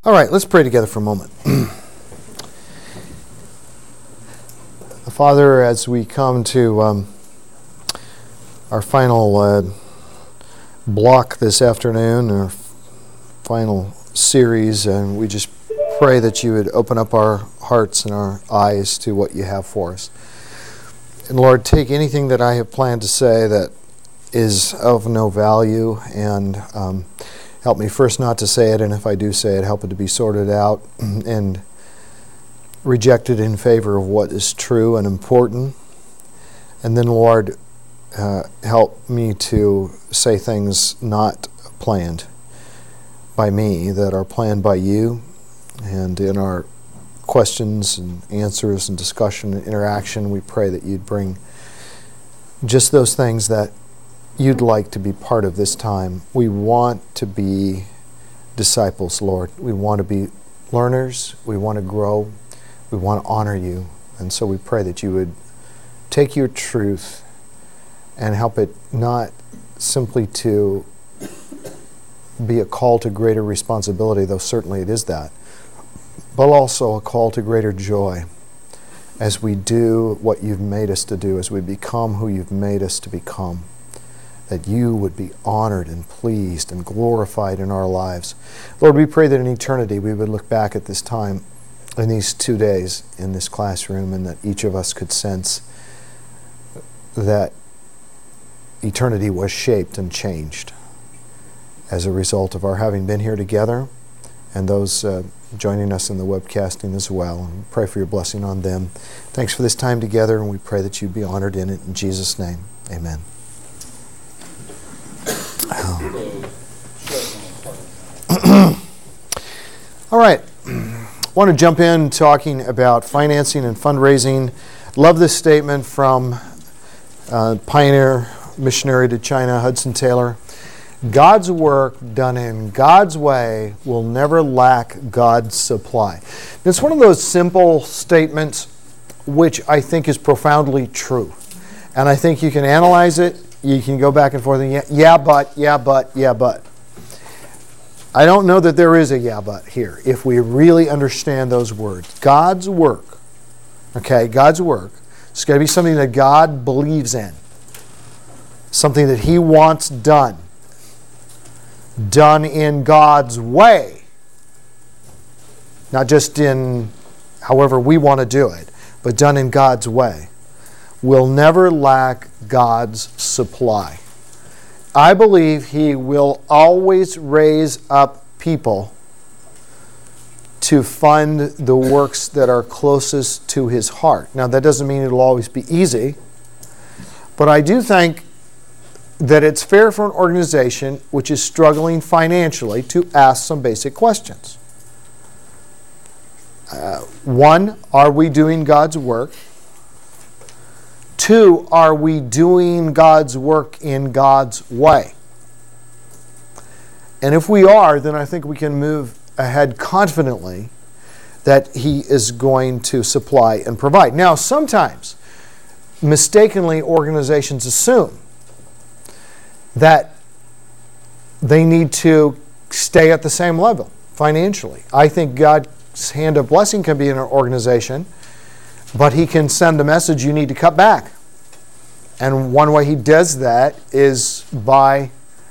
All right, let's pray together for a moment. Father, as we come to our final block this afternoon, our final series, and we just pray that you would open up our hearts and our eyes to what you have for us. And Lord, take anything that I have planned to say that is of no value and help me first not to say it, and if I do say it, help it to be sorted out and rejected in favor of what is true and important. And then, Lord, help me to say things not planned by me, that are planned by you. And in our questions and answers and discussion and interaction, we pray that you'd bring just those things that you'd like to be part of this time. We want to be disciples, Lord. We want to be learners. We want to grow. We want to honor you. And so we pray that you would take your truth and help it not simply to be a call to greater responsibility, though certainly it is that, but also a call to greater joy as we do what you've made us to do, as we become who you've made us to become, that you would be honored and pleased and glorified in our lives. Lord, we pray that in eternity we would look back at this time, in these 2 days in this classroom, and that each of us could sense that eternity was shaped and changed as a result of our having been here together, and those joining us in the webcasting as well. And pray for your blessing on them. Thanks for this time together, and we pray that you'd be honored in it. In Jesus' name, amen. All right. I want to jump in talking about financing and fundraising. Love this statement from pioneer missionary to China, Hudson Taylor. God's work done in God's way will never lack God's supply. It's one of those simple statements which I think is profoundly true. And I think you can analyze it. You can go back and forth and yeah, but. I don't know that there is a yeah, but here, if we really understand those words. God's work, okay, God's work, it's got to be something that God believes in, something that he wants done in God's way, not just in however we want to do it, but done in God's way, will never lack God's supply. I believe he will always raise up people to fund the works that are closest to his heart. Now, that doesn't mean it'll always be easy, but I do think that it's fair for an organization which is struggling financially to ask some basic questions. One, are we doing God's work? Two, are we doing God's work in God's way? And if we are, then I think we can move ahead confidently that he is going to supply and provide. Now, sometimes, mistakenly, organizations assume that they need to stay at the same level financially. I think God's hand of blessing can be in an organization, but he can send a message, you need to cut back. And one way he does that is by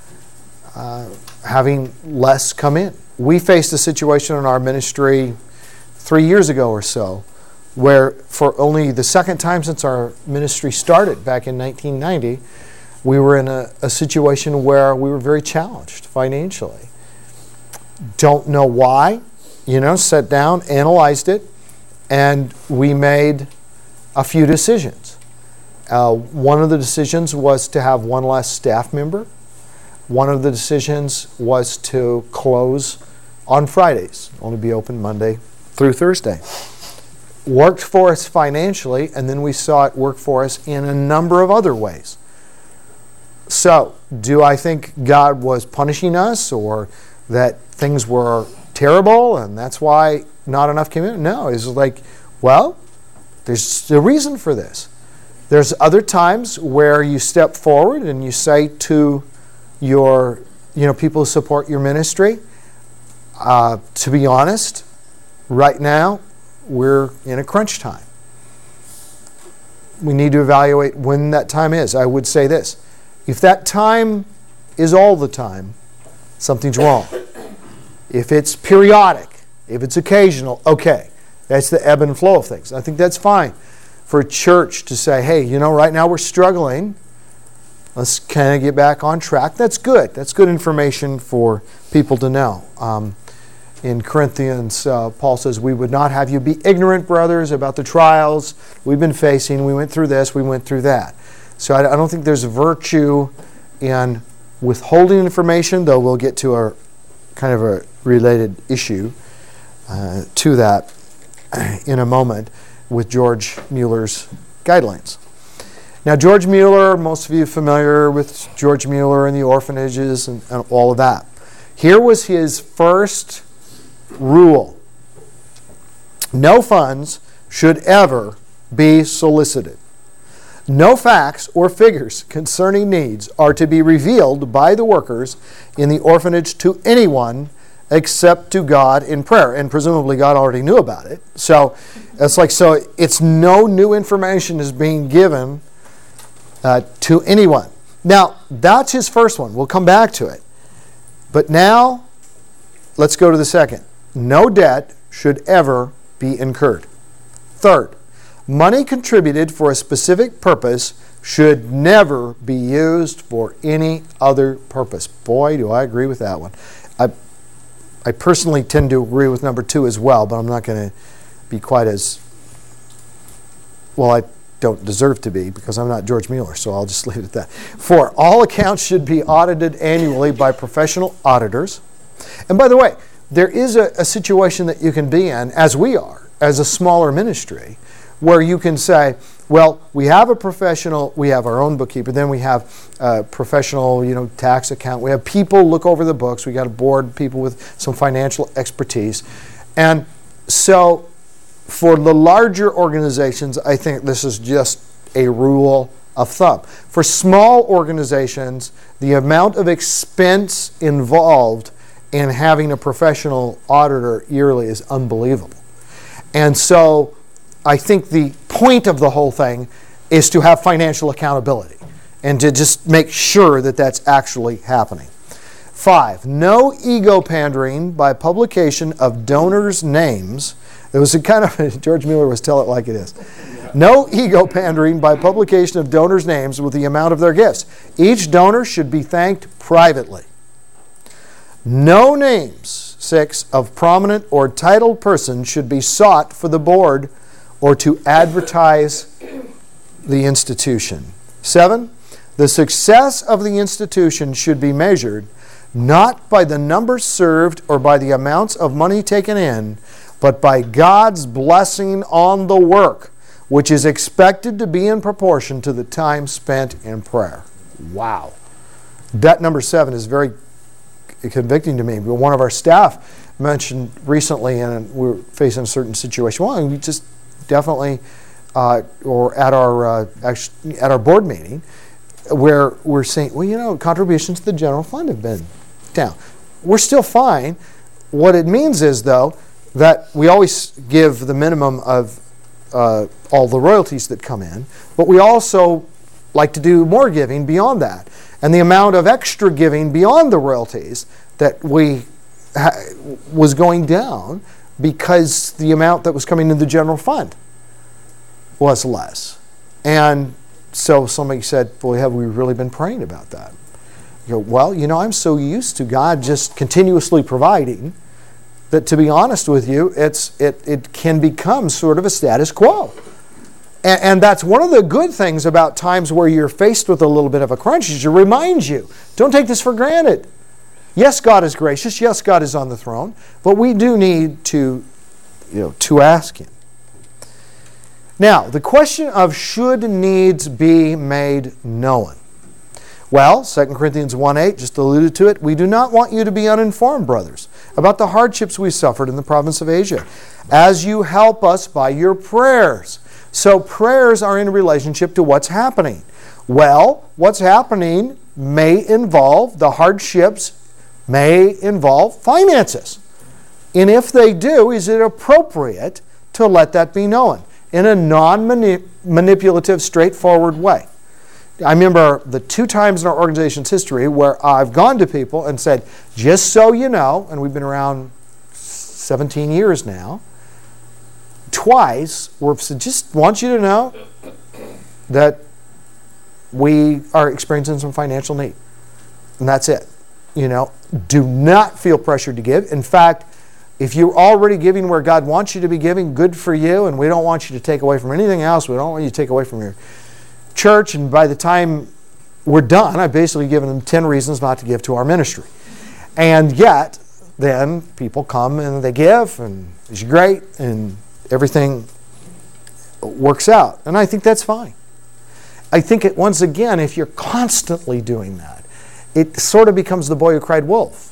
having less come in. We faced a situation in our ministry 3 years ago or so, where for only the second time since our ministry started back in 1990, we were in a situation where we were very challenged financially. Don't know why, sat down, analyzed it, and we made a few decisions. One of the decisions was to have one less staff member. One of the decisions was to close on Fridays, only be open Monday through Thursday. Worked for us financially, and then we saw it work for us in a number of other ways. So, do I think God was punishing us or that things were terrible and that's why not enough came in? No, it's like, well, there's a reason for this. There's other times where you step forward and you say to your, people who support your ministry, To be honest, right now, we're in a crunch time. We need to evaluate when that time is. I would say this. If that time is all the time, something's wrong. If it's periodic, if it's occasional, okay. That's the ebb and flow of things. I think that's fine for a church to say, hey, right now we're struggling. Let's kind of get back on track. That's good. That's good information for people to know. In Corinthians, Paul says, we would not have you be ignorant, brothers, about the trials we've been facing. We went through this, we went through that. So I don't think there's a virtue in withholding information, though we'll get to a kind of a related issue to that in a moment with George Mueller's guidelines. Now, George Mueller, most of you are familiar with George Mueller and the orphanages and all of that. Here was his first rule. No funds should ever be solicited. No facts or figures concerning needs are to be revealed by the workers in the orphanage to anyone except to God in prayer. And presumably God already knew about it. So it's no new information is being given to anyone. Now, that's his first one. We'll come back to it. But now, let's go to the second. No debt should ever be incurred. Third, money contributed for a specific purpose should never be used for any other purpose. Boy, do I agree with that one. I personally tend to agree with number 2 as well, but I'm not going to be quite as... Well, I don't deserve to be because I'm not George Mueller, so I'll just leave it at that. 4, all accounts should be audited annually by professional auditors. And by the way, there is a situation that you can be in, as we are, as a smaller ministry, where you can say, well, we have a professional, we have our own bookkeeper, then we have a professional, tax account. We have people look over the books. We got a board, people with some financial expertise. And so for the larger organizations, I think this is just a rule of thumb. For small organizations, the amount of expense involved in having a professional auditor yearly is unbelievable. And so I think the point of the whole thing is to have financial accountability and to just make sure that that's actually happening. 5, no ego pandering by publication of donors' names. It was a kind of, George Mueller was tell it like it is. No ego pandering by publication of donors' names with the amount of their gifts. Each donor should be thanked privately. No names, 6, of prominent or titled persons should be sought for the board or to advertise the institution. 7, the success of the institution should be measured not by the numbers served or by the amounts of money taken in, but by God's blessing on the work, which is expected to be in proportion to the time spent in prayer. Wow. That number 7 is very convicting to me. One of our staff mentioned recently, and we were facing a certain situation. Well, we just definitely, or at our board meeting, where we're saying, well, contributions to the general fund have been down. We're still fine. What it means is, though, that we always give the minimum of all the royalties that come in, but we also like to do more giving beyond that. And the amount of extra giving beyond the royalties that was going down because the amount that was coming into the general fund was less. And so somebody said, boy, have we really been praying about that? You go, well, I'm so used to God just continuously providing that, to be honest with you, it can become sort of a status quo. And that's one of the good things about times where you're faced with a little bit of a crunch, is to remind you, don't take this for granted. Yes, God is gracious. Yes, God is on the throne. But we do need to ask Him. Now, the question of should needs be made known. Well, 2 Corinthians 1:8 just alluded to it. We do not want you to be uninformed, brothers, about the hardships we suffered in the province of Asia, as you help us by your prayers. So prayers are in relationship to what's happening. Well, what's happening may involve, the hardships may involve finances. And if they do, is it appropriate to let that be known in a non-manipulative, straightforward way? I remember the 2 times in our organization's history where I've gone to people and said, just so you know, and we've been around 17 years now, twice where I've said, just want you to know that we are experiencing some financial need. And that's it. Do not feel pressured to give. In fact, if you're already giving where God wants you to be giving, good for you, and we don't want you to take away from anything else. We don't want you to take away from your church, and by the time we're done, I've basically given them 10 reasons not to give to our ministry. And yet, then people come and they give, and it's great, and everything works out. And I think that's fine. I think once again, if you're constantly doing that, it sort of becomes the boy who cried wolf,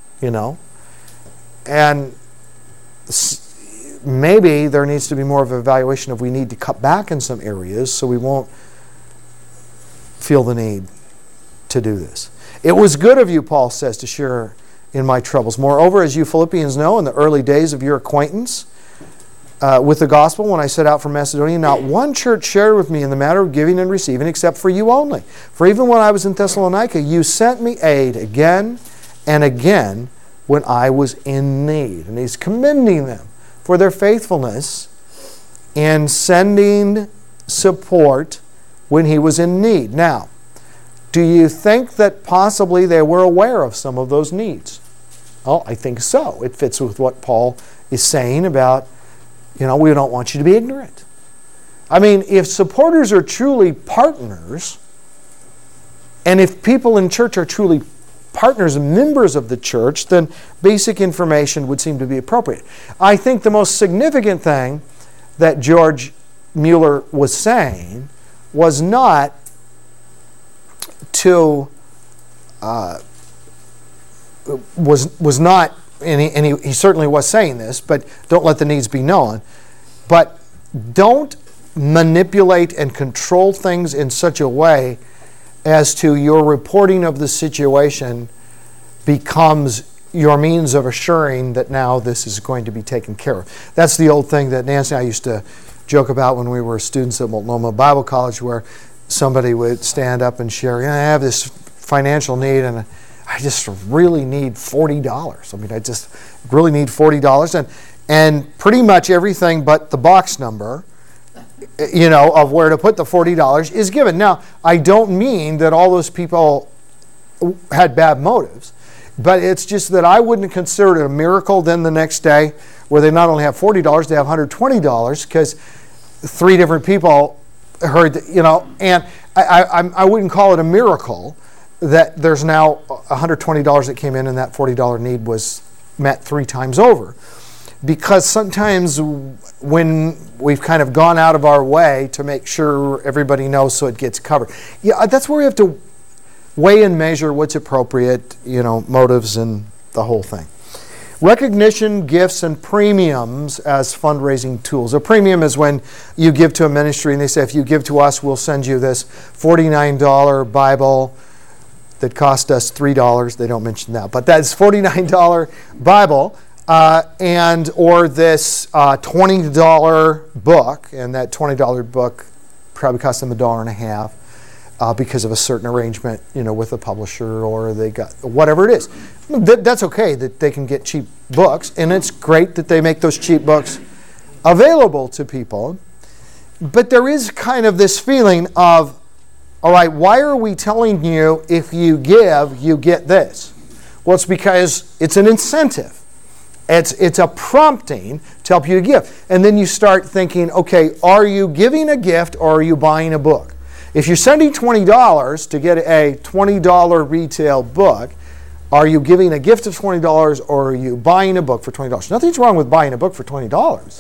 And maybe there needs to be more of an evaluation of we need to cut back in some areas so we won't feel the need to do this. It was good of you, Paul says, to share in my troubles. Moreover, as you Philippians know, in the early days of your acquaintance with the gospel, when I set out from Macedonia, not one church shared with me in the matter of giving and receiving except for you only. For even when I was in Thessalonica, you sent me aid again and again when I was in need. And he's commending them for their faithfulness in sending support when he was in need. Now, do you think that possibly they were aware of some of those needs? Oh, I think so. It fits with what Paul is saying about, we don't want you to be ignorant. I mean, if supporters are truly partners, and if people in church are truly partners and members of the church, then basic information would seem to be appropriate. I think the most significant thing that George Mueller was saying was not to was not, and he certainly was saying this, but don't let the needs be known. But don't manipulate and control things in such a way as to your reporting of the situation becomes your means of assuring that now this is going to be taken care of. That's the old thing that Nancy and I used to joke about when we were students at Multnomah Bible College, where somebody would stand up and share, I have this financial need and I just really need $40. I mean, I just really need $40. And pretty much everything but the box number, of where to put the $40 is given. Now, I don't mean that all those people had bad motives, but it's just that I wouldn't consider it a miracle then the next day where they not only have $40, they have $120 because 3 different people heard, and I wouldn't call it a miracle that there's now $120 that came in and that $40 need was met 3 times over. Because sometimes when we've kind of gone out of our way to make sure everybody knows so it gets covered. Yeah, that's where we have to weigh and measure what's appropriate, motives and the whole thing. Recognition, gifts, and premiums as fundraising tools. A premium is when you give to a ministry and they say, if you give to us, we'll send you this $49 Bible that cost us $3. They don't mention that, but that's $49 Bible. Or this $20 book, and that $20 book probably cost them $1.50 because of a certain arrangement, with a publisher, or they got whatever it is. That's okay that they can get cheap books, and it's great that they make those cheap books available to people. But there is kind of this feeling of, all right, why are we telling you if you give, you get this? Well, it's because it's an incentive. It's a prompting to help you to give. And then you start thinking, okay, are you giving a gift or are you buying a book? If you're sending $20 to get a $20 retail book, are you giving a gift of $20 or are you buying a book for $20? Nothing's wrong with buying a book for $20.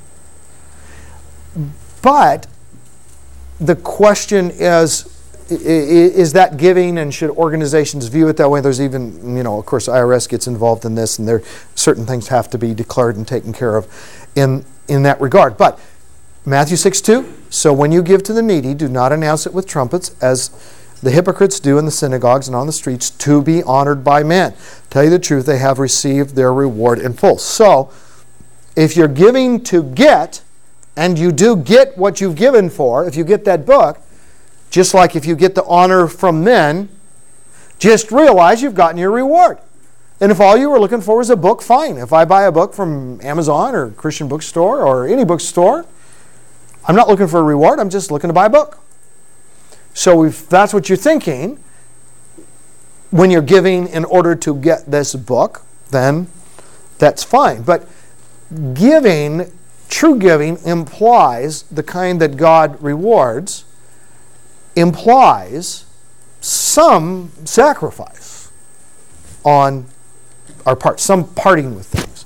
But the question is that giving, and should organizations view it that way? There's even, of course, IRS gets involved in this, and there certain things have to be declared and taken care of in that regard. But Matthew 6:2, so when you give to the needy, do not announce it with trumpets, as the hypocrites do in the synagogues and on the streets to be honored by men. Tell you the truth, they have received their reward in full. So, if you're giving to get, and you do get what you've given for, if you get that book, just like if you get the honor from men, just realize you've gotten your reward. And if all you were looking for was a book, fine. If I buy a book from Amazon or Christian bookstore or any bookstore, I'm not looking for a reward, I'm just looking to buy a book. So if that's what you're thinking, when you're giving in order to get this book, then that's fine. But giving, true giving, implies the kind that God rewards, implies some sacrifice on our part, some parting with things.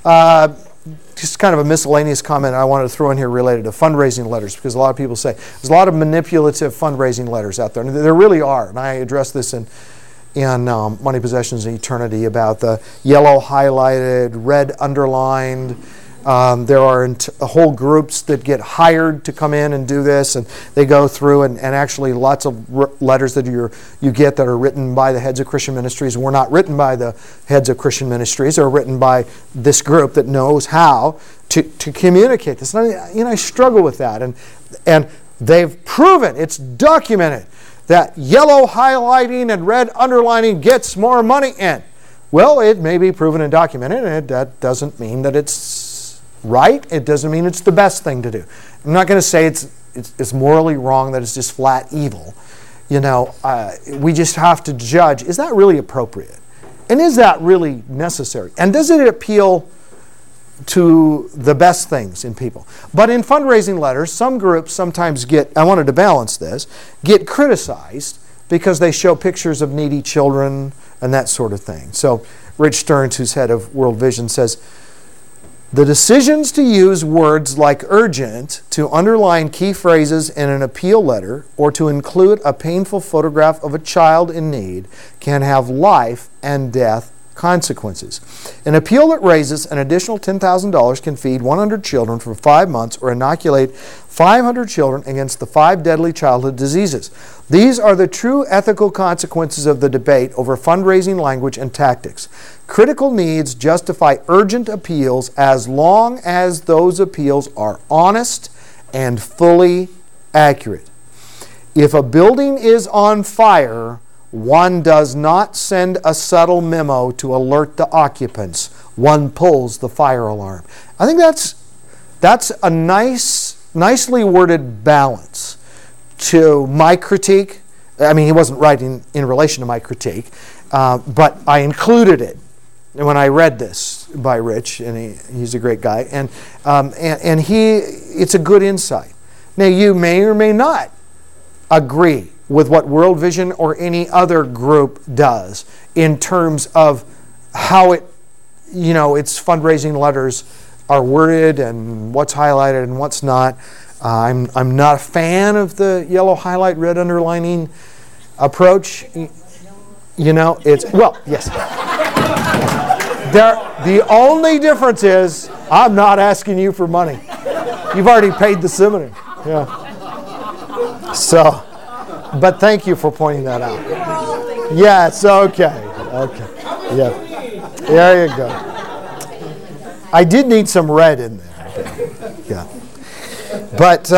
Just kind of a miscellaneous comment I wanted to throw in here related to fundraising letters, because a lot of people say there's a lot of manipulative fundraising letters out there, and there really are. And I addressed this in Money, Possessions, and Eternity about the yellow highlighted, red underlined. There are whole groups that get hired to come in and do this, and they go through and actually lots of letters that you get that are written by the heads of Christian ministries were not written by the heads of Christian ministries, or written by this group that knows how to communicate this. And I struggle with that, and they've proven, it's documented, that yellow highlighting and red underlining gets more money in. Well, it may be proven and documented, and that doesn't mean that it's right. It doesn't mean it's the best thing to do. I'm not going to say it's morally wrong, that it's just flat evil. We just have to judge, is that really appropriate? And is that really necessary? And does it appeal to the best things in people? But in fundraising letters, some groups sometimes I wanted to balance this, get criticized because they show pictures of needy children and that sort of thing. So Rich Stearns, who's head of World Vision, says, the decisions to use words like urgent to underline key phrases in an appeal letter or to include a painful photograph of a child in need can have life and death consequences. An appeal that raises an additional $10,000 can feed 100 children for 5 months or inoculate 500 children against the 5 deadly childhood diseases. These are the true ethical consequences of the debate over fundraising language and tactics. Critical needs justify urgent appeals as long as those appeals are honest and fully accurate. If a building is on fire, one does not send a subtle memo to alert the occupants. One pulls the fire alarm. I think that's a nicely worded balance to my critique. I mean, he wasn't writing in relation to my critique, but I included it when I read this by Rich, and he's a great guy, and it's a good insight. Now, you may or may not agree with what World Vision or any other group does in terms of how its fundraising letters are worded and what's highlighted and what's not. I'm not a fan of the yellow highlight, red underlining approach. Yes. The only difference is I'm not asking you for money. You've already paid the seminar. Yeah. So, but thank you for pointing that out. Yes, okay. Yeah. There you go. I did need some red in there. Yeah. But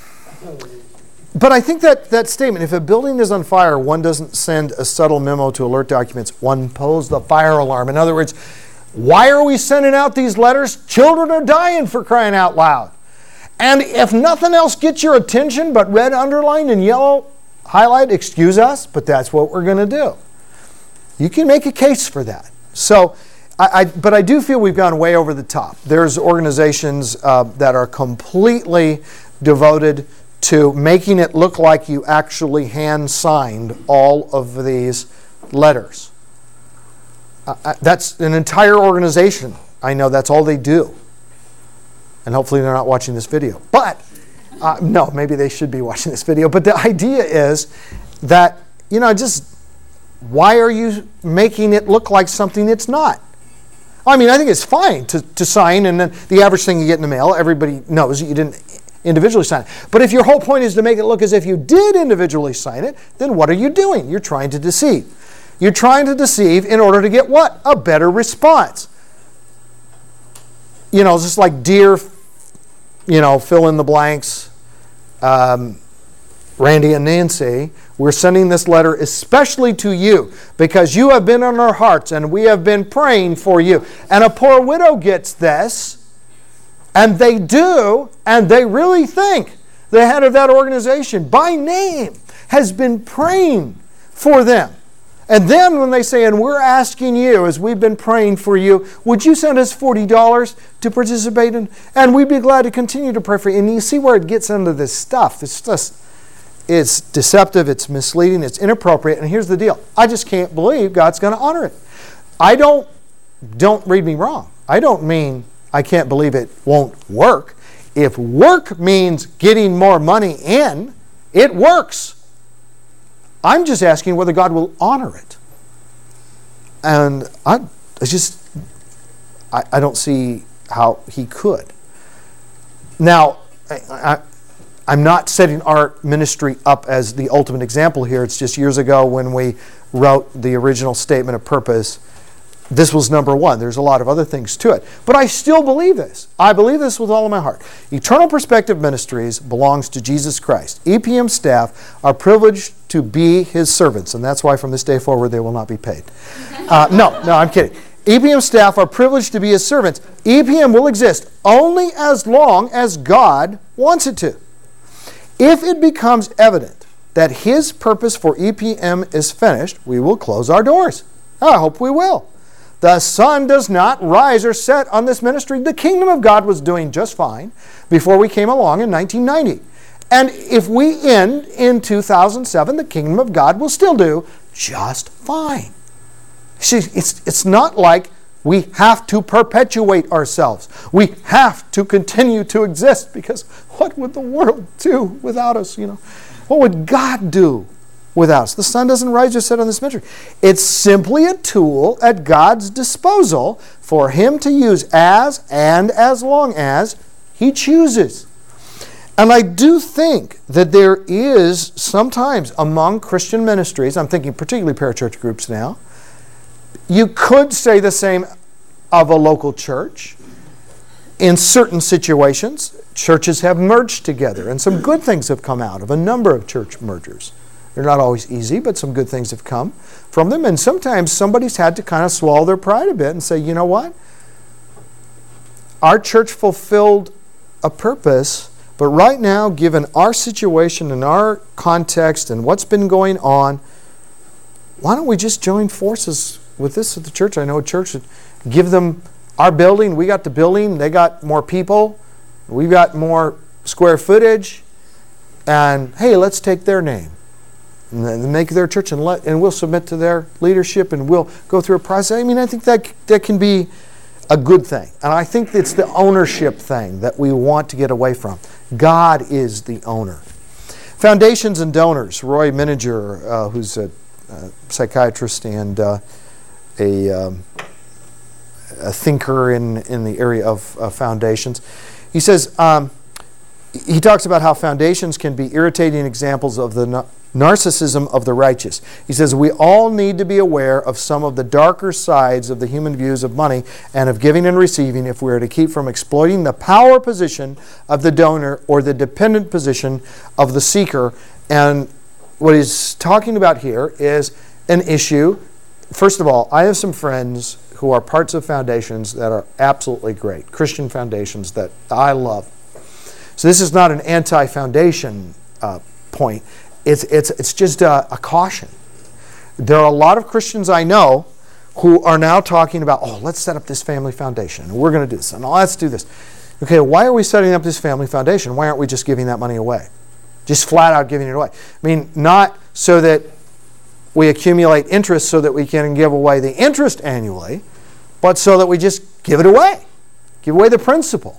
I think that statement, if a building is on fire, one doesn't send a subtle memo to alert documents, one pulls the fire alarm. In other words, why are we sending out these letters? Children are dying, for crying out loud. And if nothing else gets your attention but red underline and yellow highlight, excuse us, but that's what we're going to do. You can make a case for that. So, but I do feel we've gone way over the top. There's organizations that are completely devoted to making it look like you actually hand-signed all of these letters. That's an entire organization. I know that's all they do. And hopefully they're not watching this video. But, no, maybe they should be watching this video. But the idea is that, why are you making it look like something it's not? I mean, I think it's fine to sign, and then the average thing you get in the mail, everybody knows you didn't individually sign it. But if your whole point is to make it look as if you did individually sign it, then what are you doing? You're trying to deceive. You're trying to deceive in order to get what? A better response. You know, just like dear, fill in the blanks, Randy and Nancy, we're sending this letter especially to you because you have been on our hearts and we have been praying for you. And a poor widow gets this, and they do, and they really think the head of that organization, by name, has been praying for them. And then when they say, and we're asking you, as we've been praying for you, would you send us $40 to participate in? And we'd be glad to continue to pray for you. And you see where it gets into this stuff. It's deceptive, it's misleading, it's inappropriate. And here's the deal. I just can't believe God's going to honor it. Don't read me wrong. I don't mean I can't believe it won't work. If work means getting more money in, it works. I'm just asking whether God will honor it. And I don't see how he could. Now, I'm not setting our ministry up as the ultimate example here. It's just years ago when we wrote the original statement of purpose, this was number one. There's a lot of other things to it. But I still believe this. I believe this with all of my heart. Eternal Perspective Ministries belongs to Jesus Christ. EPM staff are privileged to be his servants, and that's why from this day forward they will not be paid. No, I'm kidding. EPM staff are privileged to be his servants. EPM will exist only as long as God wants it to. If it becomes evident that his purpose for EPM is finished, we will close our doors. I hope we will. The sun does not rise or set on this ministry. The kingdom of God was doing just fine before we came along in 1990. And if we end in 2007, the kingdom of God will still do just fine. See, it's not like we have to perpetuate ourselves. We have to continue to exist, because what would the world do without us? What would God do without us? The sun doesn't rise or set on this ministry. It's simply a tool at God's disposal for him to use as and as long as he chooses. And I do think that there is sometimes among Christian ministries, I'm thinking particularly parachurch groups now, you could say the same of a local church. In certain situations, churches have merged together, and some good things have come out of a number of church mergers. They're not always easy, but some good things have come from them. And sometimes somebody's had to kind of swallow their pride a bit and say, you know what? Our church fulfilled a purpose, but right now, given our situation and our context and what's been going on, why don't we just join forces with this at the church? I know a church would give them our building. We got the building. They got more people. We've got more square footage. And hey, let's take their name and then make their church, and we'll submit to their leadership, and we'll go through a process. I mean, I think that can be a good thing. And I think it's the ownership thing that we want to get away from. God is the owner. Foundations and donors. Roy Mininger, who's a psychiatrist and a thinker in the area of foundations. He says, he talks about how foundations can be irritating examples of the narcissism of the righteous. He says, we all need to be aware of some of the darker sides of the human views of money and of giving and receiving if we are to keep from exploiting the power position of the donor or the dependent position of the seeker. And what he's talking about here is an issue. First of all, I have some friends who are parts of foundations that are absolutely great, Christian foundations that I love. So this is not an anti-foundation point. It's just a caution. There are a lot of Christians I know who are now talking about, let's set up this family foundation, and we're going to do this, and let's do this. Okay, why are we setting up this family foundation? Why aren't we just giving that money away? Just flat out giving it away. I mean, not so that we accumulate interest so that we can give away the interest annually, but so that we just give it away. Give away the principal.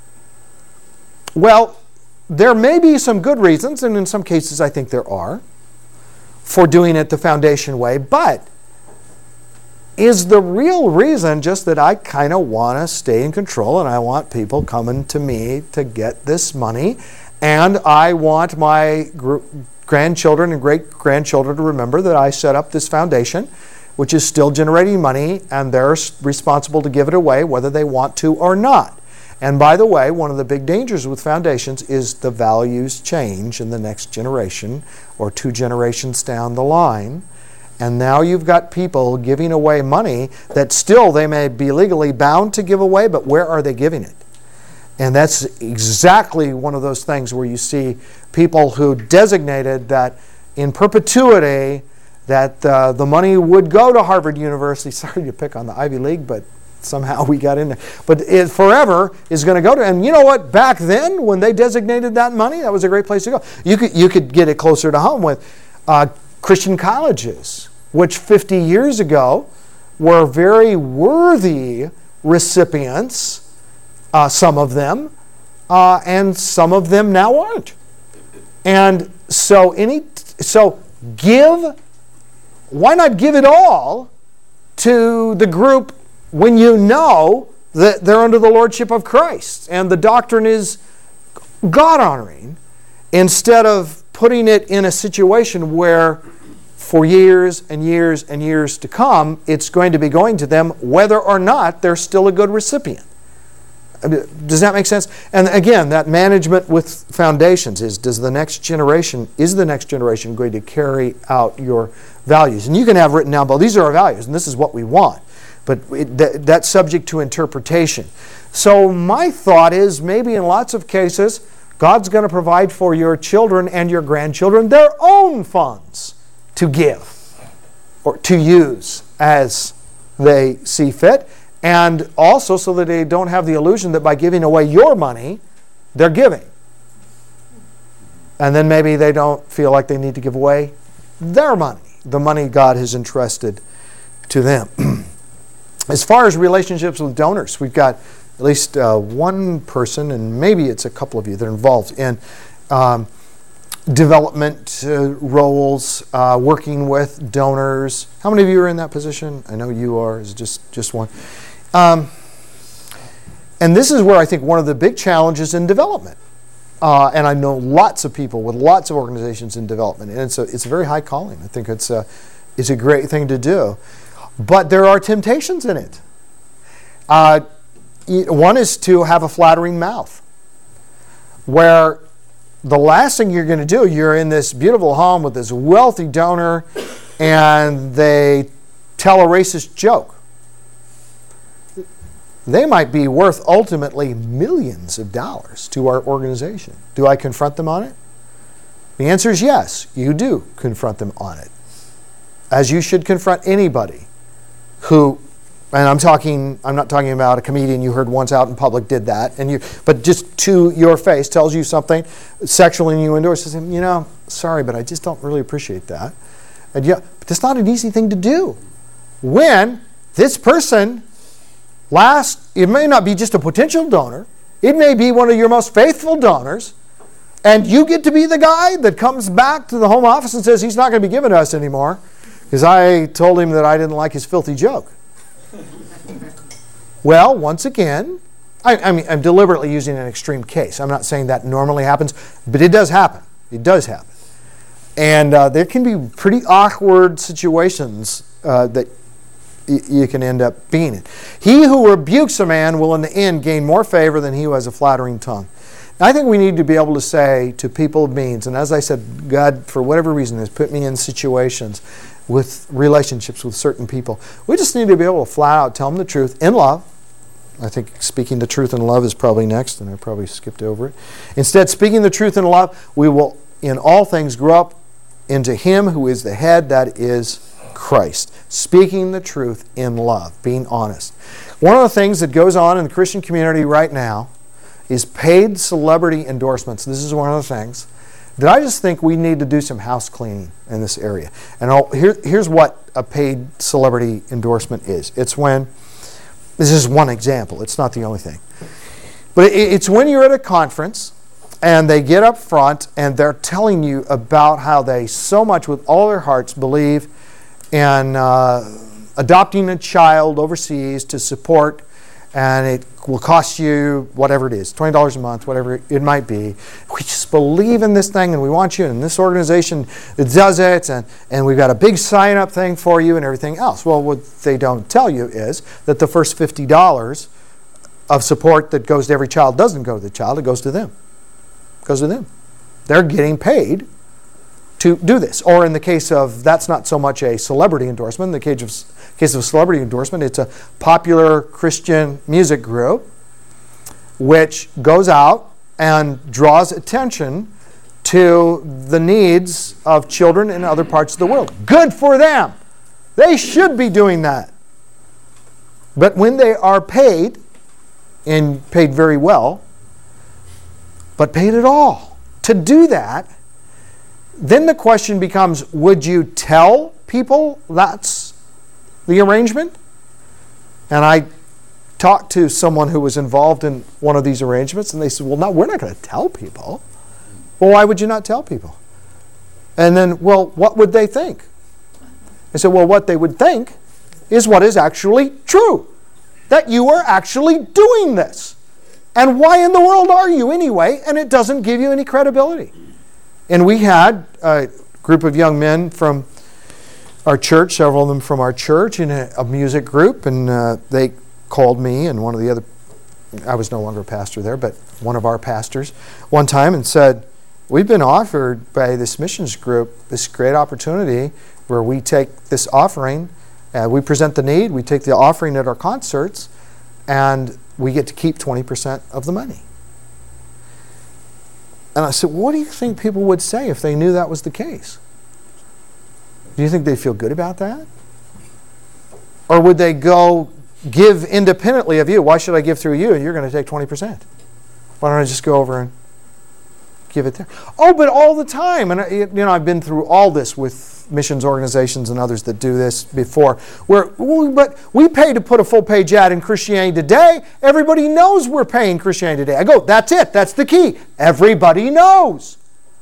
Well, there may be some good reasons, and in some cases I think there are, for doing it the foundation way, but is the real reason just that I kind of want to stay in control and I want people coming to me to get this money, and I want my grandchildren and great-grandchildren to remember that I set up this foundation, which is still generating money, and they're responsible to give it away whether they want to or not. And by the way, one of the big dangers with foundations is the values change in the next generation or 2 generations down the line. And now you've got people giving away money that still they may be legally bound to give away, but where are they giving it? And that's exactly one of those things where you see people who designated that in perpetuity that the money would go to Harvard University. Sorry to pick on the Ivy League, but somehow we got in there. But it forever is going to go to, and you know what? Back then, when they designated that money, that was a great place to go. You could get it closer to home with Christian colleges, which 50 years ago were very worthy recipients, some of them, and some of them now aren't. And so why not give it all to the group when you know that they're under the lordship of Christ and the doctrine is God-honoring, instead of putting it in a situation where for years and years and years to come, it's going to be going to them whether or not they're still a good recipient. Does that make sense? And again, that management with foundations is the next generation going to carry out your values? And you can have written down, well, these are our values and this is what we want. But that's subject to interpretation. So my thought is maybe in lots of cases, God's going to provide for your children and your grandchildren their own funds to give or to use as they see fit. And also so that they don't have the illusion that by giving away your money, they're giving. And then maybe they don't feel like they need to give away their money, the money God has entrusted to them. As far as relationships with donors, we've got at least one person, and maybe it's a couple of you, that are involved in development roles, working with donors. How many of you are in that position? I know you are. It's just one. And this is where I think one of the big challenges in development. And I know lots of people with lots of organizations in development, and it's a very high calling. I think it's a great thing to do. But there are temptations in it. One is to have a flattering mouth, where the last thing you're going to do, you're in this beautiful home with this wealthy donor, and they tell a racist joke. They might be worth ultimately millions of dollars to our organization. Do I confront them on it? The answer is yes, you do confront them on it. As you should confront anybody who, and I'm not talking about a comedian you heard once out in public did that, but just to your face tells you something sexual innuendo, says, sorry, but I just don't really appreciate that. And yeah, but that's not an easy thing to do. When this person it may not be just a potential donor, it may be one of your most faithful donors, and you get to be the guy that comes back to the home office and says he's not going to be given to us anymore because I told him that I didn't like his filthy joke. Well, once again, I'm deliberately using an extreme case. I'm not saying that normally happens, but it does happen. It does happen. And there can be pretty awkward situations that you can end up being in. He who rebukes a man will in the end gain more favor than he who has a flattering tongue. Now, I think we need to be able to say to people of means, and as I said, God, for whatever reason, has put me in situations with relationships with certain people. We just need to be able to flat out tell them the truth in love. I think speaking the truth in love is probably next, and I probably skipped over it. Instead, speaking the truth in love, we will in all things grow up into Him who is the head, that is Christ. Speaking the truth in love, being honest. One of the things that goes on in the Christian community right now is paid celebrity endorsements. This is one of the things that I just think we need to do some house cleaning in this area. And here's what a paid celebrity endorsement is. It's when, this is one example, it's not the only thing, but it's when you're at a conference and they get up front and they're telling you about how they so much with all their hearts believe in adopting a child overseas to support, and it will cost you whatever it is, $20 a month, whatever it might be. We just believe in this thing, and we want you in this organization that does it, and we've got a big sign-up thing for you and everything else. Well, what they don't tell you is that the first $50 of support that goes to every child doesn't go to the child, it goes to them. It goes to them. They're getting paid to do this. Or in the case of, that's not so much a celebrity endorsement. In the case of celebrity endorsement, it's a popular Christian music group which goes out and draws attention to the needs of children in other parts of the world. Good for them. They should be doing that. But when they are paid, and paid very well, but paid at all to do that, then the question becomes, would you tell people that's the arrangement? And I talked to someone who was involved in one of these arrangements, and they said, well, no, we're not going to tell people. Well, why would you not tell people? And then, well, what would they think? I said, well, what they would think is what is actually true. That you are actually doing this. And why in the world are you anyway? And it doesn't give you any credibility. And we had a group of young men from our church, several of them from our church, in a music group, and they called me and one of the other, I was no longer a pastor there, but one of our pastors, one time and said, we've been offered by this missions group this great opportunity where we take this offering, we present the need, we take the offering at our concerts, and we get to keep 20% of the money. And I said, what do you think people would say if they knew that was the case? Do you think they'd feel good about that? Or would they go give independently of you? Why should I give through you and you're going to take 20%? Why don't I just go over and give it there? Oh, but all the time. And I've been through all this with missions organizations and others that do this before. But we pay to put a full-page ad in Christianity Today. Everybody knows we're paying Christianity Today. I go, that's it. That's the key. Everybody knows.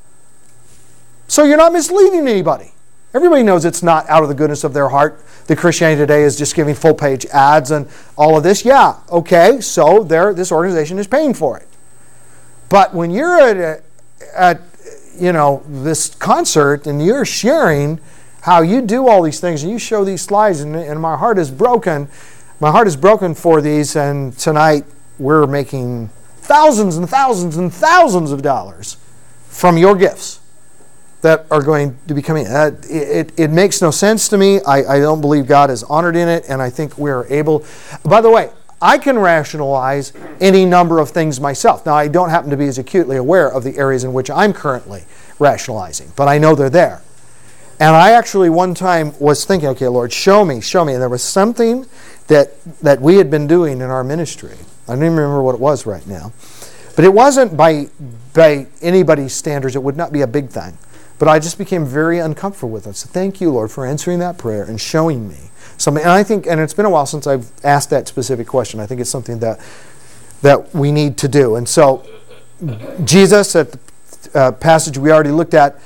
So you're not misleading anybody. Everybody knows it's not out of the goodness of their heart that Christianity Today is just giving full-page ads and all of this. Yeah, okay, so this organization is paying for it. But when you're at this concert and you're sharing how you do all these things and you show these slides and my heart is broken. My heart is broken for these, and tonight we're making thousands and thousands and thousands of dollars from your gifts that are going to be coming. It makes no sense to me. I don't believe God is honored in it, and I think we're able. By the way, I can rationalize any number of things myself. Now, I don't happen to be as acutely aware of the areas in which I'm currently rationalizing, but I know they're there. And I actually one time was thinking, okay, Lord, show me. And there was something that we had been doing in our ministry. I don't even remember what it was right now. But it wasn't by anybody's standards. It would not be a big thing. But I just became very uncomfortable with it. So thank you, Lord, for answering that prayer and showing me something. And I think, and it's been a while since I've asked that specific question. I think it's something that we need to do. And so Jesus, at the passage we already looked at,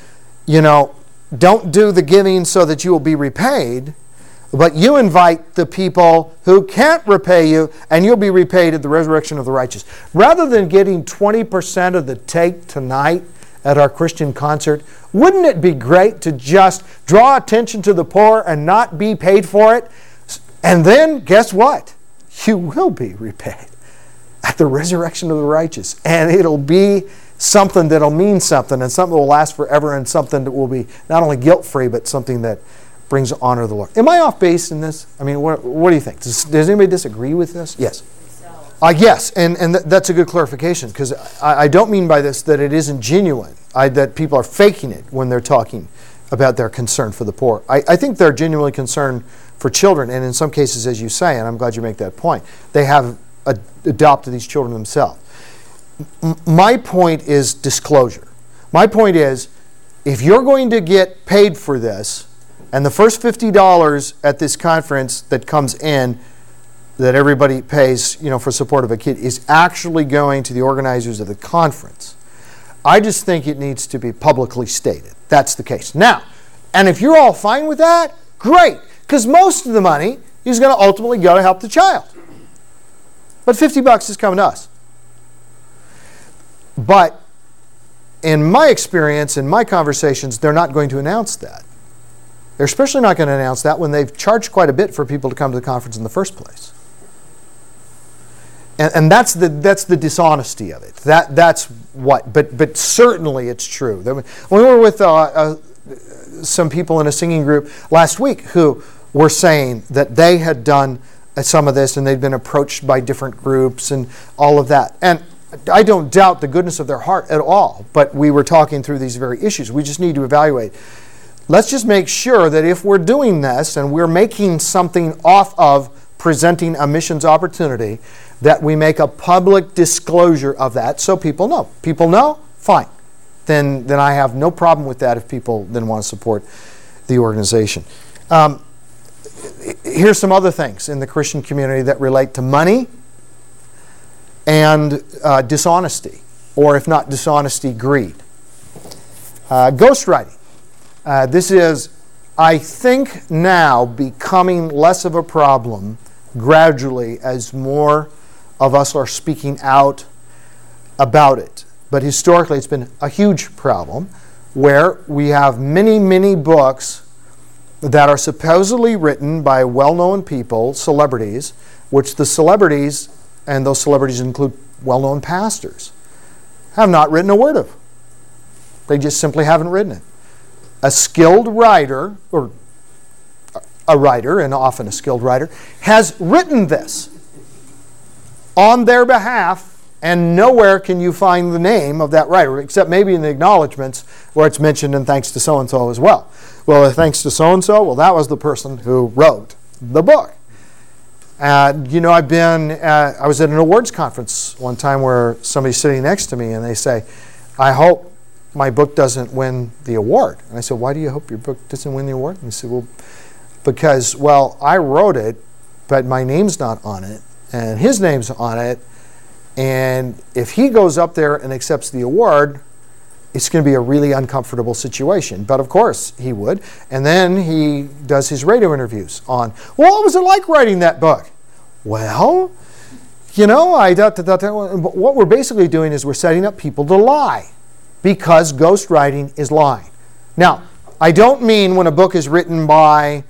don't do the giving so that you will be repaid, but you invite the people who can't repay you, and you'll be repaid at the resurrection of the righteous. Rather than getting 20% of the take tonight at our Christian concert, wouldn't it be great to just draw attention to the poor and not be paid for it? And then, guess what? You will be repaid at the resurrection of the righteous. And it'll be something that'll mean something, and something that will last forever, and something that will be not only guilt-free, but something that brings honor to the Lord. Am I off base in this? I mean, what do you think? Does anybody disagree with this? Yes. Yes, and that's a good clarification, because I don't mean by this that it isn't genuine, that people are faking it when they're talking about their concern for the poor. I think they're genuinely concerned for children, and in some cases, as you say, and I'm glad you make that point, they have adopted these children themselves. My point is disclosure. My point is, if you're going to get paid for this, and the first $50 at this conference that comes in, that everybody pays, for support of a kid, is actually going to the organizers of the conference, I just think it needs to be publicly stated. That's the case. Now, and if you're all fine with that, great, because most of the money is going to ultimately go to help the child. But $50 is coming to us. But in my experience, in my conversations, they're not going to announce that. They're especially not going to announce that when they've charged quite a bit for people to come to the conference in the first place. And that's the dishonesty of it. That's what. But certainly it's true. When we were with some people in a singing group last week who were saying that they had done some of this and they'd been approached by different groups and all of that. And I don't doubt the goodness of their heart at all, but we were talking through these very issues. We just need to evaluate. Let's just make sure that if we're doing this and we're making something off of presenting a missions opportunity, that we make a public disclosure of that so people know. People know? Fine. Then I have no problem with that if people then want to support the organization. Here's some other things in the Christian community that relate to money and dishonesty, or if not dishonesty, greed. Ghostwriting. This is, I think, now becoming less of a problem gradually as more of us are speaking out about it. But historically, it's been a huge problem where we have many, many books that are supposedly written by well-known people, celebrities, which the celebrities, and those celebrities include well-known pastors, have not written a word of. They just simply haven't written it. A skilled writer, or a writer, and often a skilled writer, has written this on their behalf, and nowhere can you find the name of that writer, except maybe in the acknowledgments where it's mentioned and thanks to so-and-so as well. Well, thanks to so-and-so, well, that was the person who wrote the book. I was at an awards conference one time where somebody's sitting next to me and they say, I hope my book doesn't win the award. And I said, why do you hope your book doesn't win the award? And he said, well, because, I wrote it, but my name's not on it, and his name's on it, and if he goes up there and accepts the award, it's going to be a really uncomfortable situation. But of course he would. And then he does his radio interviews on, well, what was it like writing that book? Well, what we're basically doing is we're setting up people to lie, because ghostwriting is lying. Now, I don't mean when a book is written by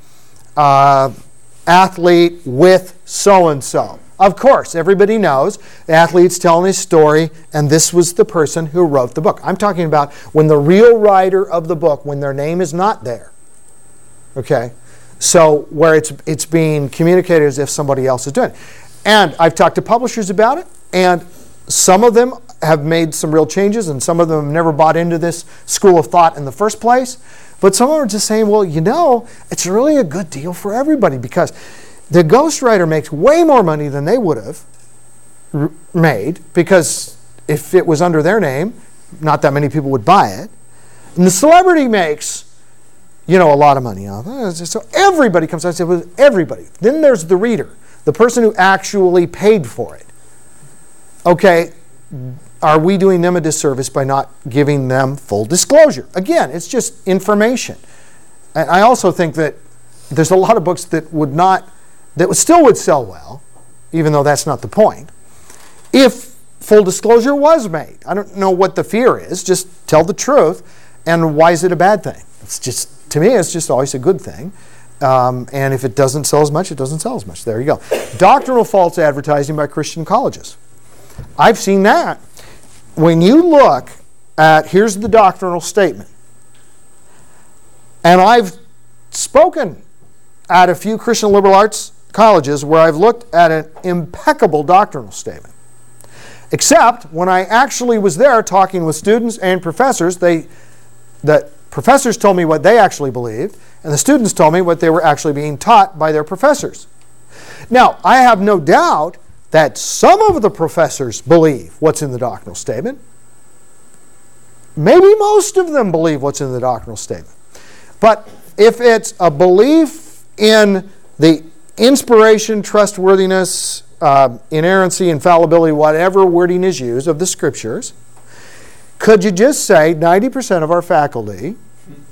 athlete with so-and-so. Of course, everybody knows the athlete's telling his story, and this was the person who wrote the book. I'm talking about when the real writer of the book, when their name is not there. Okay? So where it's being communicated as if somebody else is doing it. And I've talked to publishers about it, and some of them have made some real changes, and some of them have never bought into this school of thought in the first place. But some of them are just saying, well, it's really a good deal for everybody, because the ghostwriter makes way more money than they would have made, because if it was under their name, not that many people would buy it. And the celebrity makes, a lot of money off it. So everybody comes out and says, well, everybody. Then there's the reader, the person who actually paid for it. Okay, are we doing them a disservice by not giving them full disclosure? Again, it's just information. And I also think that there's a lot of books that still would sell well, even though that's not the point, if full disclosure was made. I don't know what the fear is. Just tell the truth. And why is it a bad thing? To me, it's just always a good thing. And if it doesn't sell as much, it doesn't sell as much. There you go. Doctrinal false advertising by Christian colleges. I've seen that. When you look at, here's the doctrinal statement. And I've spoken at a few Christian liberal arts colleges where I've looked at an impeccable doctrinal statement. Except when I actually was there talking with students and professors, the professors told me what they actually believed, and the students told me what they were actually being taught by their professors. Now, I have no doubt that some of the professors believe what's in the doctrinal statement. Maybe most of them believe what's in the doctrinal statement. But if it's a belief in the inspiration, trustworthiness, inerrancy, infallibility, whatever wording is used of the Scriptures, could you just say 90% of our faculty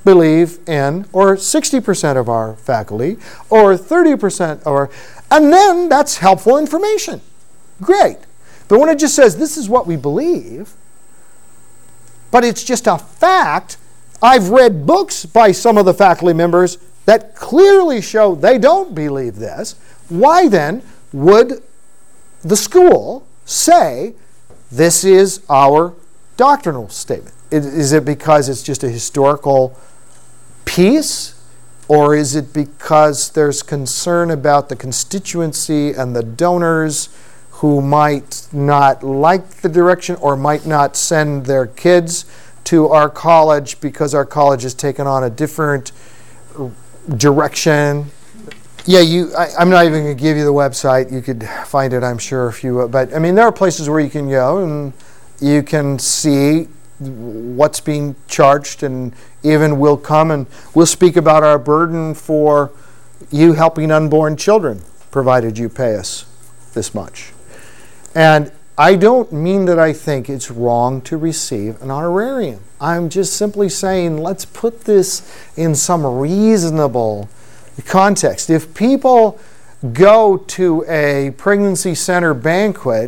believe in, or 60% of our faculty, or 30% of our, and then that's helpful information. Great. But when it just says, this is what we believe, but it's just a fact, I've read books by some of the faculty members that clearly show they don't believe this. Why then would the school say, this is our doctrinal statement? Is it because it's just a historical piece? Or is it because there's concern about the constituency and the donors who might not like the direction or might not send their kids to our college because our college has taken on a different direction? Yeah, I'm not even going to give you the website. You could find it, I'm sure, if you. But I mean, there are places where you can go and you can see what's being charged, and even we'll come and we'll speak about our burden for you helping unborn children, provided you pay us this much. And I don't mean that I think it's wrong to receive an honorarium. I'm just simply saying, let's put this in some reasonable context. If people go to a pregnancy center banquet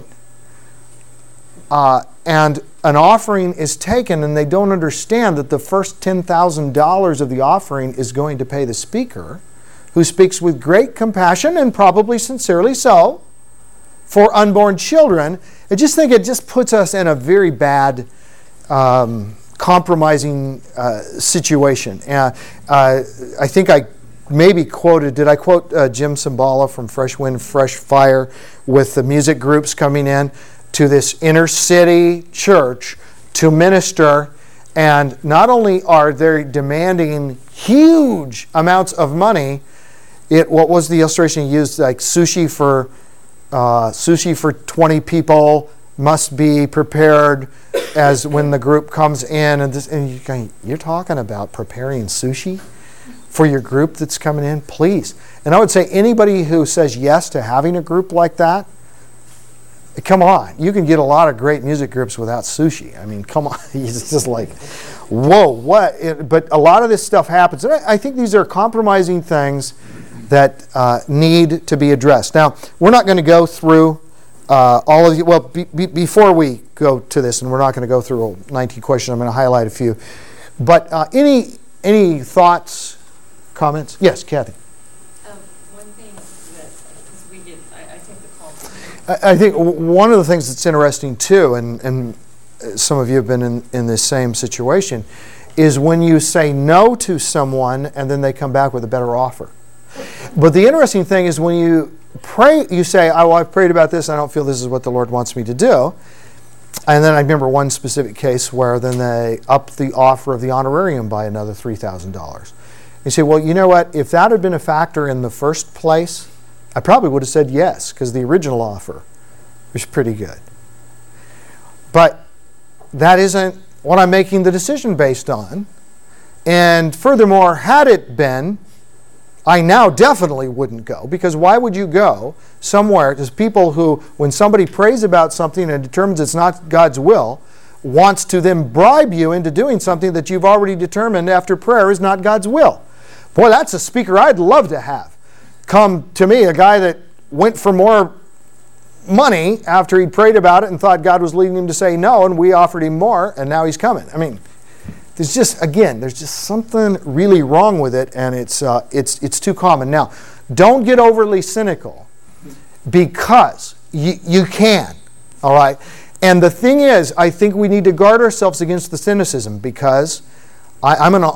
and an offering is taken and they don't understand that the first $10,000 of the offering is going to pay the speaker, who speaks with great compassion and probably sincerely so for unborn children, I just think it just puts us in a very bad compromising situation. I think I maybe did I quote Jim Cymbala from Fresh Wind, Fresh Fire with the music groups coming in to this inner city church to minister, and not only are they demanding huge amounts of money, what was the illustration he used, like sushi for 20 people must be prepared as when the group comes in, and you're talking about preparing sushi for your group that's coming in? Please. And I would say anybody who says yes to having a group like that, come on. You can get a lot of great music groups without sushi. I mean, come on. It's just like, whoa, what? But a lot of this stuff happens. And I think these are compromising things that need to be addressed. Now, we're not going to go through all of you. Well, before we go to this, and we're not going to go through all 19 questions, I'm going to highlight a few. But any thoughts, comments? Yes, Kathy. One thing that, because we did, I take the call. I think one of the things that's interesting too, and some of you have been in this same situation, is when you say no to someone and then they come back with a better offer. But the interesting thing is when you pray, you say, oh, I've prayed about this, I don't feel this is what the Lord wants me to do. And then I remember one specific case where then they upped the offer of the honorarium by another $3,000. You say, well, you know what? If that had been a factor in the first place, I probably would have said yes, because the original offer was pretty good. But that isn't what I'm making the decision based on. And furthermore, had it been, I now definitely wouldn't go, because why would you go somewhere? There's people who, when somebody prays about something and determines it's not God's will, wants to then bribe you into doing something that you've already determined after prayer is not God's will. Boy, that's a speaker I'd love to have. Come to me, a guy that went for more money after he'd prayed about it and thought God was leading him to say no, and we offered him more, and now he's coming. I mean, there's just something really wrong with it, and it's too common. Now, don't get overly cynical, because you can, all right? And the thing is, I think we need to guard ourselves against the cynicism, because I'm in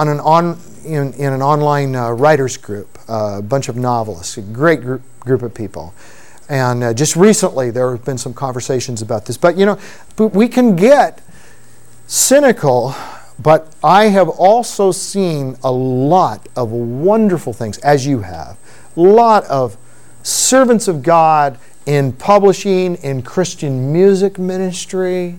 an online writers group, a bunch of novelists, a great group of people. And just recently there have been some conversations about this. But we can get cynical, but I have also seen a lot of wonderful things, as you have. A lot of servants of God in publishing, in Christian music ministry,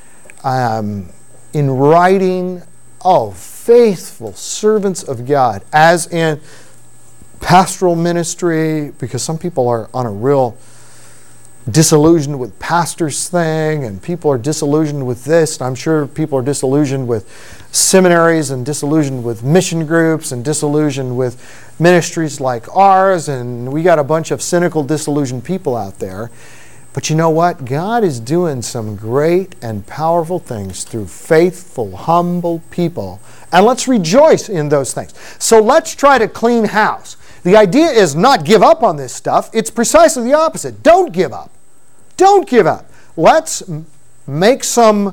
in writing. Oh, faithful servants of God, as in pastoral ministry, because some people are on a real disillusioned with pastor's thing, and people are disillusioned with this, and I'm sure people are disillusioned with seminaries and disillusioned with mission groups and disillusioned with ministries like ours, and we got a bunch of cynical, disillusioned people out there. But you know what? God is doing some great and powerful things through faithful, humble people, and let's rejoice in those things. So let's try to clean house. The idea is not give up on this stuff. It's precisely the opposite. Don't give up. Don't give up. Let's make some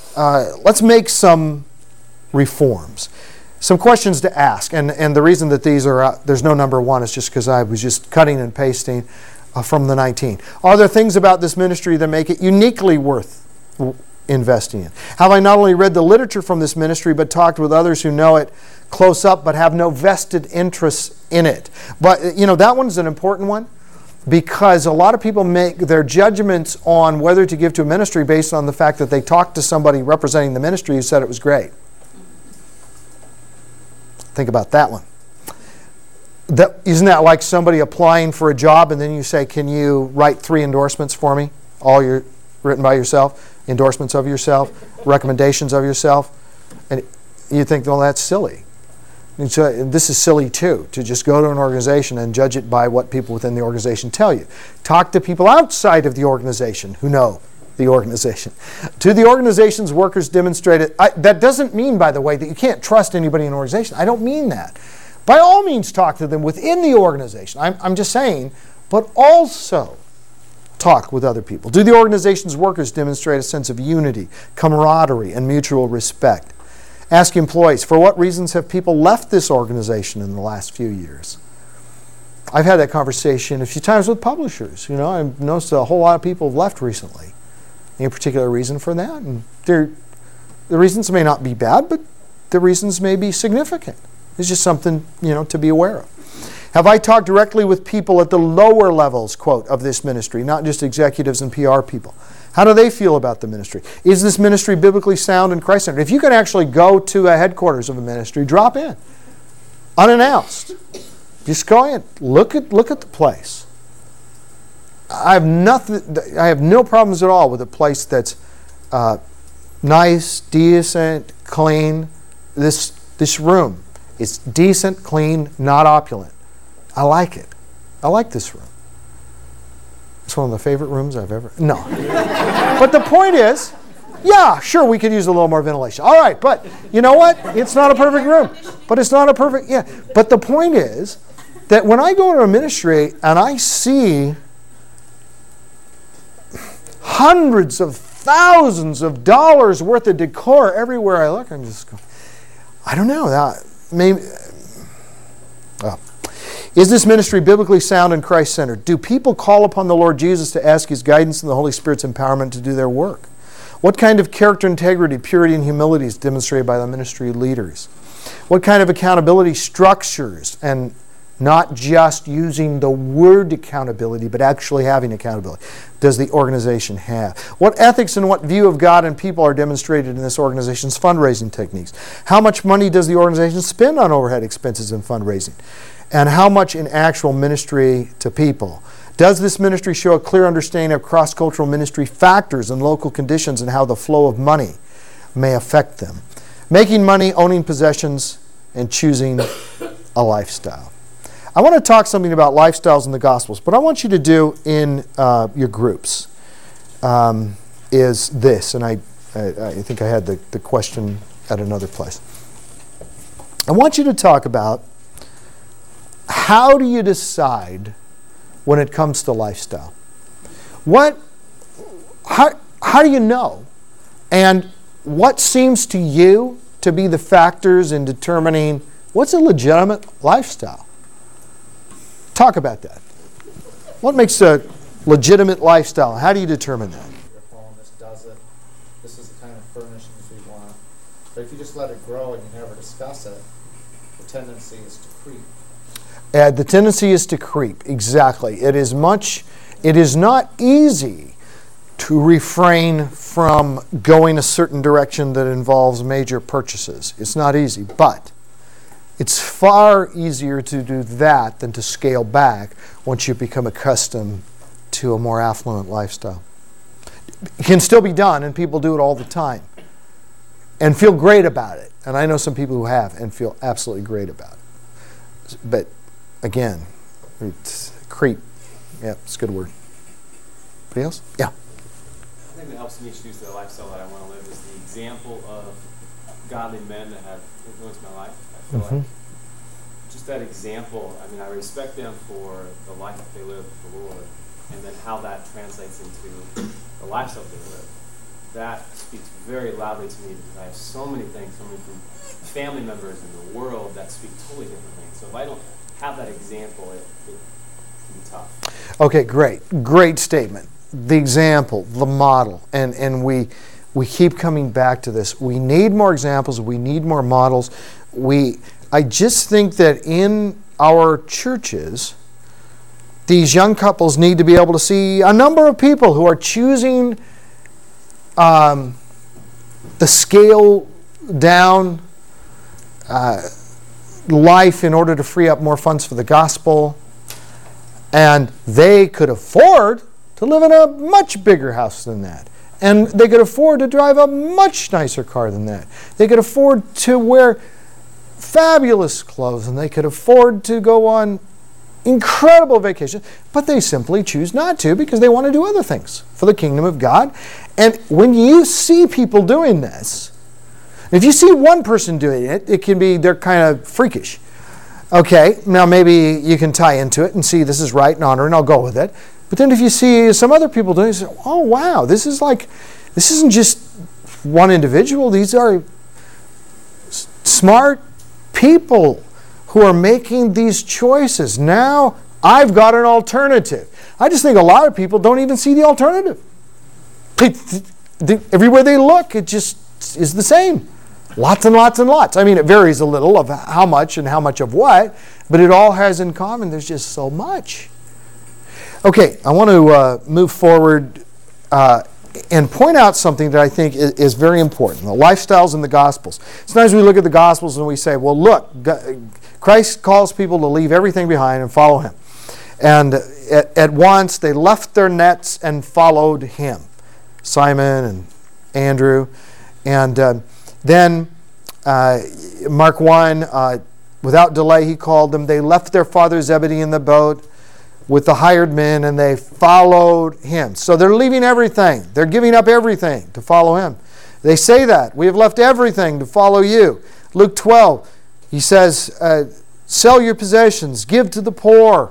reforms. Some questions to ask. And the reason that these are there's no number one is just because I was just cutting and pasting from the 19. Are there things about this ministry that make it uniquely worth investing in? Have I not only read the literature from this ministry, but talked with others who know it close up but have no vested interest in it? But, that one's an important one, because a lot of people make their judgments on whether to give to a ministry based on the fact that they talked to somebody representing the ministry who said it was great. Think about that one. Isn't that like somebody applying for a job and then you say, can you write 3 endorsements for me? All written by yourself, endorsements of yourself, recommendations of yourself. And you think, well, that's silly. And so this is silly too, to just go to an organization and judge it by what people within the organization tell you. Talk to people outside of the organization who know the organization. To the organization's workers demonstrated. That doesn't mean, by the way, that you can't trust anybody in an organization. I don't mean that. By all means, talk to them within the organization. I'm just saying, but also talk with other people. Do the organization's workers demonstrate a sense of unity, camaraderie, and mutual respect? Ask employees, for what reasons have people left this organization in the last few years? I've had that conversation a few times with publishers. I've noticed a whole lot of people have left recently. Any particular reason for that? And the reasons may not be bad, but the reasons may be significant. It's just something, to be aware of. Have I talked directly with people at the lower levels, quote, of this ministry, not just executives and PR people? How do they feel about the ministry? Is this ministry biblically sound and Christ-centered? If you can actually go to a headquarters of a ministry, drop in, unannounced. Just go in, look at the place. I have no problems at all with a place that's nice, decent, clean. This room is decent, clean, not opulent. I like it. I like this room. It's one of the favorite rooms I've ever... No. But the point is, yeah, sure, we could use a little more ventilation. All right, but you know what? It's not a perfect room. But it's not a perfect... Yeah. But the point is that when I go to a ministry and I see hundreds of thousands of dollars worth of decor everywhere I look, I'm just going, I don't know. That maybe... Is this ministry biblically sound and Christ-centered? Do people call upon the Lord Jesus to ask His guidance and the Holy Spirit's empowerment to do their work? What kind of character, integrity, purity, and humility is demonstrated by the ministry leaders? What kind of accountability structures, and not just using the word accountability, but actually having accountability, does the organization have? What ethics and what view of God and people are demonstrated in this organization's fundraising techniques? How much money does the organization spend on overhead expenses and fundraising? And how much in actual ministry to people? Does this ministry show a clear understanding of cross-cultural ministry factors and local conditions and how the flow of money may affect them? Making money, owning possessions, and choosing a lifestyle. I want to talk something about lifestyles in the Gospels, but I want you to do in your groups is this, and I think I had the question at another place. I want you to talk about how do you decide when it comes to lifestyle? How do you know? And what seems to you to be the factors in determining what's a legitimate lifestyle? Talk about that. What makes a legitimate lifestyle? How do you determine that? Your home, this does it. This is the kind of furnishings we want. But if you just let it grow and you never discuss it, the tendency is to creep. The tendency is to creep, exactly. It is not easy to refrain from going a certain direction that involves major purchases. It's not easy, but it's far easier to do that than to scale back once you become accustomed to a more affluent lifestyle. It can still be done, and people do it all the time and feel great about it. And I know some people who have and feel absolutely great about it. But again, it's creep. Yeah, it's a good word. Anybody else? Yeah. I think that helps me choose the lifestyle that I want to live is the example of godly men that have influenced my life. I feel like just that example, I mean, I respect them for the life that they live with the Lord, and then how that translates into the lifestyle they live. That speaks very loudly to me because I have so many things coming from family members in the world that speak totally different things. So if I don't have that example, it can be tough. Okay, great. Great statement. The example, the model, and we keep coming back to this. We need more examples. We need more models. I just think that in our churches, these young couples need to be able to see a number of people who are choosing the scale down life in order to free up more funds for the gospel. And they could afford to live in a much bigger house than that. And they could afford to drive a much nicer car than that. They could afford to wear fabulous clothes, and they could afford to go on incredible vacations, but they simply choose not to because they want to do other things for the kingdom of God. And when you see people doing this, if you see one person doing it, it can be they're kind of freakish. Okay, now maybe you can tie into it and see this is right and honor, and I'll go with it. But then if you see some other people doing it, you say, oh wow, this isn't just one individual. These are smart people who are making these choices. Now I've got an alternative. I just think a lot of people don't even see the alternative. Everywhere they look, it just is the same. Lots and lots and lots. I mean, it varies a little of how much and how much of what, but it all has in common there's just so much. Okay, I want to move forward and point out something that I think is very important, the lifestyles in the Gospels. Sometimes we look at the Gospels and we say, well, look, Christ calls people to leave everything behind and follow him. And at once they left their nets and followed him, Simon and Andrew. And then Mark 1, without delay he called them. They left their father Zebedee in the boat with the hired men, and they followed him. So they're leaving everything. They're giving up everything to follow him. They say that. We have left everything to follow you. Luke 12, he says, sell your possessions, give to the poor.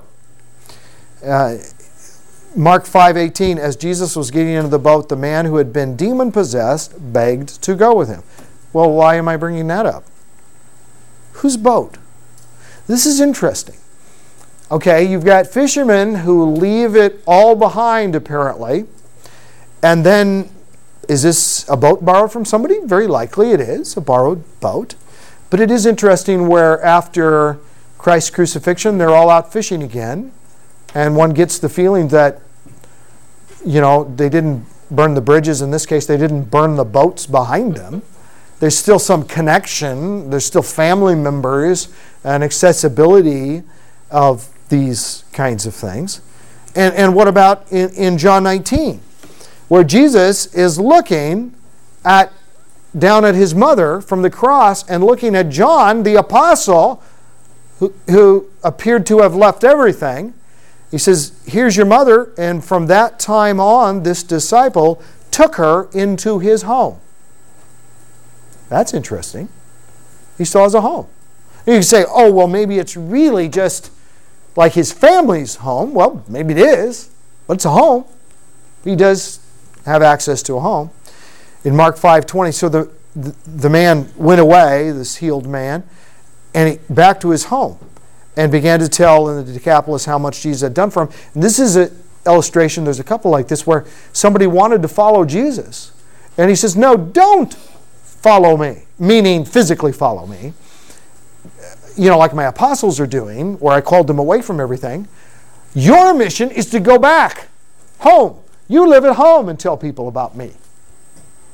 Mark 5:18, as Jesus was getting into the boat, the man who had been demon-possessed begged to go with him. Well, why am I bringing that up? Whose boat? This is interesting. Okay, you've got fishermen who leave it all behind, apparently. And then, is this a boat borrowed from somebody? Very likely it is, a borrowed boat. But it is interesting where after Christ's crucifixion, they're all out fishing again. And one gets the feeling that, they didn't burn the bridges. In this case, they didn't burn the boats behind them. There's still some connection. There's still family members and accessibility of these kinds of things. And what about in John 19, where Jesus is looking down at his mother from the cross and looking at John, the apostle, who appeared to have left everything. He says, here's your mother. And from that time on, this disciple took her into his home. That's interesting. He still has a home. You can say, oh, well, maybe it's really just like his family's home. Well, maybe it is, but it's a home. He does have access to a home. In Mark 5:20, so the man went away, this healed man, and back to his home and began to tell in the Decapolis how much Jesus had done for him. And this is an illustration, there's a couple like this, where somebody wanted to follow Jesus. And he says, no, don't follow me, meaning physically follow me. Like my apostles are doing, where I called them away from everything. Your mission is to go back home. You live at home and tell people about me.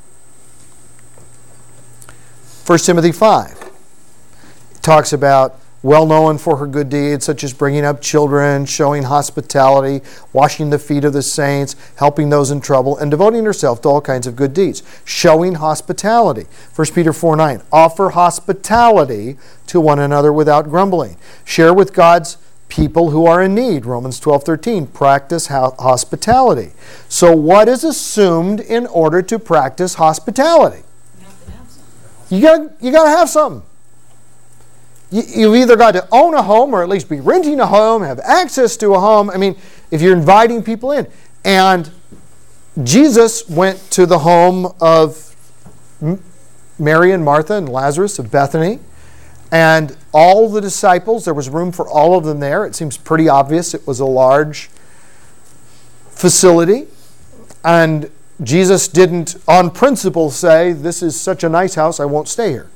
1 Timothy 5 talks about well known for her good deeds, such as bringing up children, showing hospitality, washing the feet of the saints, helping those in trouble, and devoting herself to all kinds of good deeds. Showing hospitality. 1 Peter 4:9. Offer hospitality to one another without grumbling. Share with God's people who are in need. Romans 12:13. Practice hospitality. So what is assumed in order to practice hospitality? You have to have something. You got to have something. You've either got to own a home or at least be renting a home, have access to a home. I mean, if you're inviting people in. And Jesus went to the home of Mary and Martha and Lazarus of Bethany. And all the disciples, there was room for all of them there. It seems pretty obvious it was a large facility. And Jesus didn't, on principle, say, this is such a nice house, I won't stay here.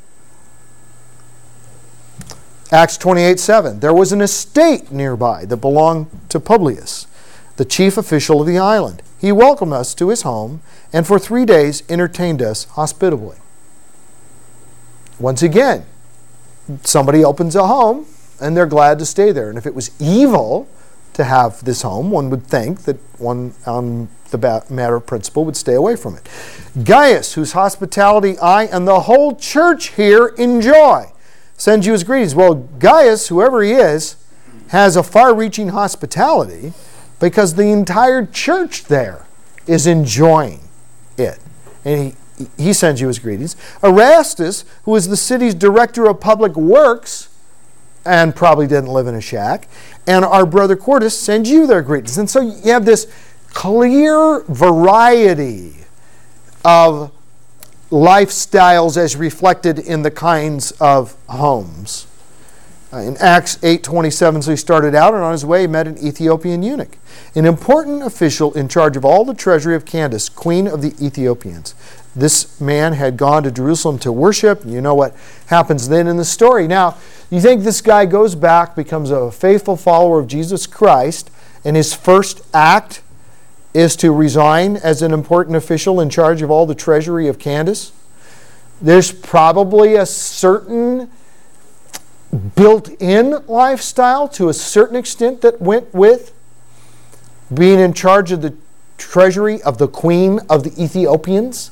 Acts 28:7. There was an estate nearby that belonged to Publius, the chief official of the island. He welcomed us to his home and for 3 days entertained us hospitably. Once again, somebody opens a home and they're glad to stay there. And if it was evil to have this home, one would think that one on the matter of principle would stay away from it. Gaius, whose hospitality I and the whole church here enjoy, sends you his greetings. Well, Gaius, whoever he is, has a far-reaching hospitality because the entire church there is enjoying it. And he sends you his greetings. Erastus, who is the city's director of public works and probably didn't live in a shack, and our brother Quartus sends you their greetings. And so you have this clear variety of lifestyles as reflected in the kinds of homes. In Acts 8:27, so he started out, and on his way he met an Ethiopian eunuch, an important official in charge of all the treasury of Candace, queen of the Ethiopians. This man had gone to Jerusalem to worship. You know what happens then in the story. Now, you think this guy goes back, becomes a faithful follower of Jesus Christ, and his first act is to resign as an important official in charge of all the treasury of Candace? There's probably a certain built-in lifestyle to a certain extent that went with being in charge of the treasury of the queen of the Ethiopians.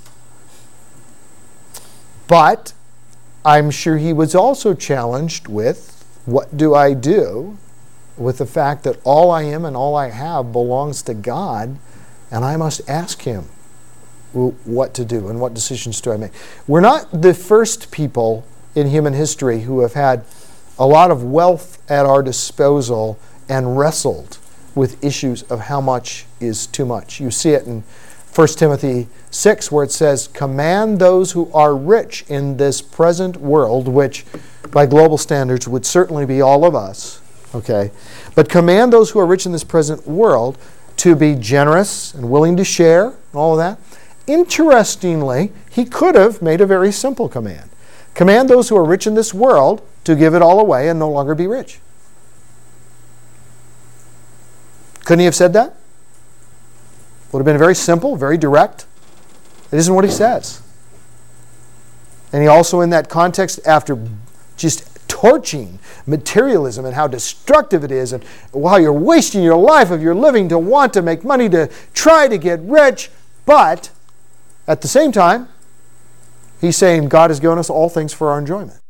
But I'm sure he was also challenged with, what do I do with the fact that all I am and all I have belongs to God, and I must ask him what to do and what decisions do I make. We're not the first people in human history who have had a lot of wealth at our disposal and wrestled with issues of how much is too much. You see it in 1 Timothy 6 where it says, command those who are rich in this present world, which by global standards would certainly be all of us, okay? But command those who are rich in this present world to be generous and willing to share and all of that. Interestingly, he could have made a very simple command. Command those who are rich in this world to give it all away and no longer be rich. Couldn't he have said that? Would have been very simple, very direct. It isn't what he says. And he also, in that context, after just torching materialism and how destructive it is and how you're wasting your life of your living to want to make money to try to get rich, but at the same time, he's saying God has given us all things for our enjoyment.